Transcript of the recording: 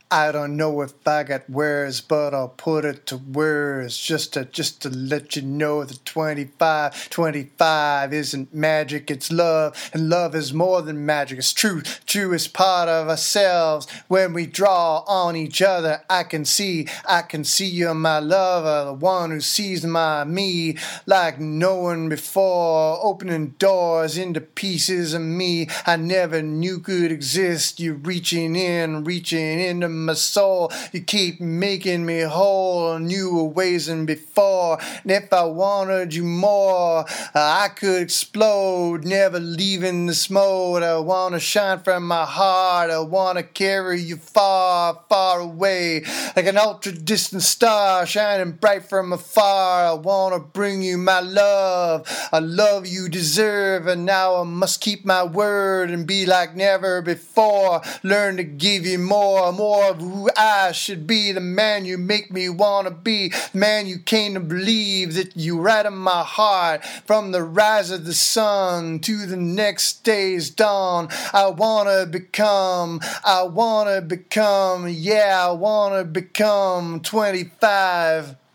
I don't know if I got words, but I'll put it to words just to let you know that 25 isn't magic, it's love, and love is more than magic. It's truth. True is part of ourselves. When we draw on each other, I can see you're my lover, the one who sees my me like no one before, opening doors into pieces of me I never knew could exist. You're reaching into my soul. You keep making me whole in newer ways than before. And if I wanted you more, I could explode, never leaving this mode. I want to shine from my heart. I want to carry you far, far away, like an ultra distant star shining bright from afar. I want to bring you my love, a love you deserve, and now I must keep my word and be like never before. Learn to give you more of who I should be, the man you make me want to be, the man you came to believe, that you right in my heart from the rise of the sun to the next day's dawn. I wanna become 25.